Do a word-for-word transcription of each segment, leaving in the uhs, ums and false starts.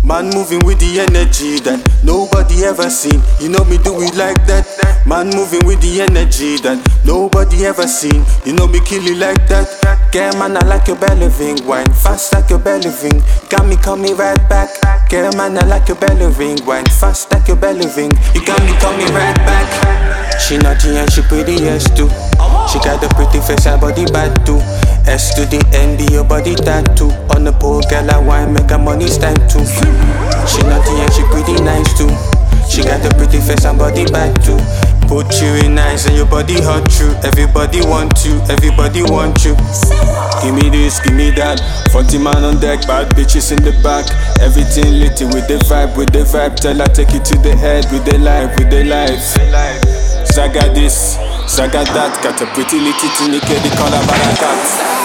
Man moving with the energy that nobody ever seen. You know me do it like that. Man moving with the energy that nobody ever seen. You know me kill it like that. Girl, man, I like your belly ring. Wine fast like your belly ring. Got me coming right back. Girl, man, I like your belly ring. Wine fast like your belly ring. You got me coming right back. She naughty and she pretty, yes too. She got a pretty face and body bad too. S to the N, be your body tattoo. On the pole, girl, I want make her money stand too. She naughty and she pretty nice too. She got a pretty face and body bad too. Put you in nice and your body hot true. Everybody want you, everybody want you. Give me this, give me that. Forty man on deck, bad bitches in the back. Everything litty with the vibe, with the vibe. Tell her take it to the head with the life, with the life. Zaga this, Zaga that. Got a pretty little thing, get the color barakat.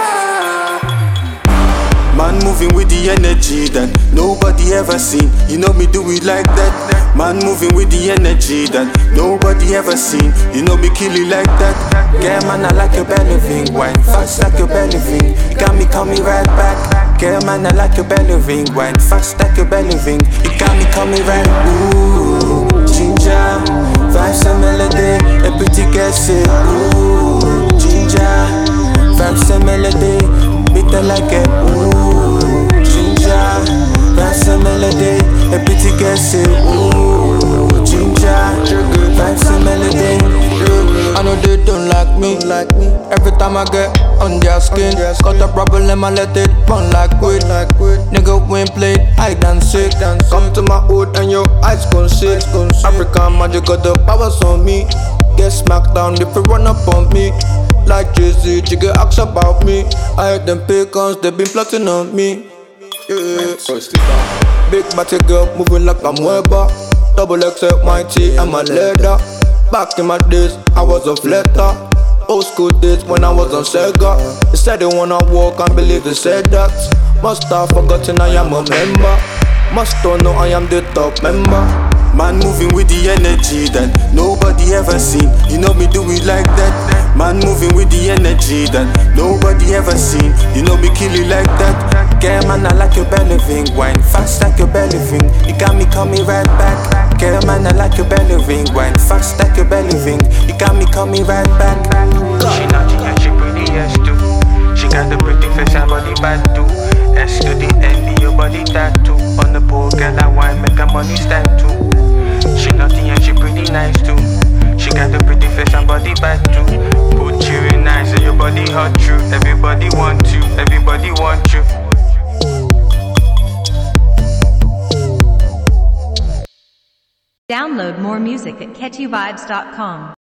Man moving with the energy that nobody ever seen. You know me do it like that. Man moving with the energy that nobody ever seen. You know me kill it like that. Girl, man, I like your belly ring. Wine fast like your belly ring. You got me coming right back. Girl, man, I like your belly ring. Wine fast like your belly ring. You got me coming right. Ooh, ginger, vibes and melody. A pretty girl say, ooh, ginger, vibes and melody. Bitter like a ooh, ginger, vibes and melody. A pretty girl say, ooh, ginger, vibes and melody. I know they don't like me. Like me. Every time I get on their skin, got a problem, I let it run like weed. Nigga, we ain't played hide and seek. Come to my hood and your eyes gon' see. African magic got the powers on me. Get smacked down if you run up on me. Like Jay-Z, Jigga ask about me. I heard them pagans, they been plotting on me. Yeah. Big body girl moving like I'm Weber. Double X L, my T and my leather. Back in my days, I was a flatter. Old school days when I was on Sega. They said they wanna walk, can't believe they said that. Must have forgotten I am a member. Must don't know I am the top member. Man moving with the energy that nobody ever seen. You know me do it like that. Man moving with the energy that nobody ever seen. You know me kill it like that. Girl, man, I like your belly ring. Wine fast like your belly ring. You got me coming right back. Girl, man, I like your belly ring. Wine fast like your belly ring. You got me coming right back. She naughty and she pretty, yes too. She got the pretty face and body bad too. S to the N, be your body tattoo. On the pole, girl, I want make her money stand too. She naughty and she pretty nice too. She got a pretty face and body bad too. Put you in nice and your body hot true. Everybody want you, everybody want you. Download more music at catchy vibes dot com.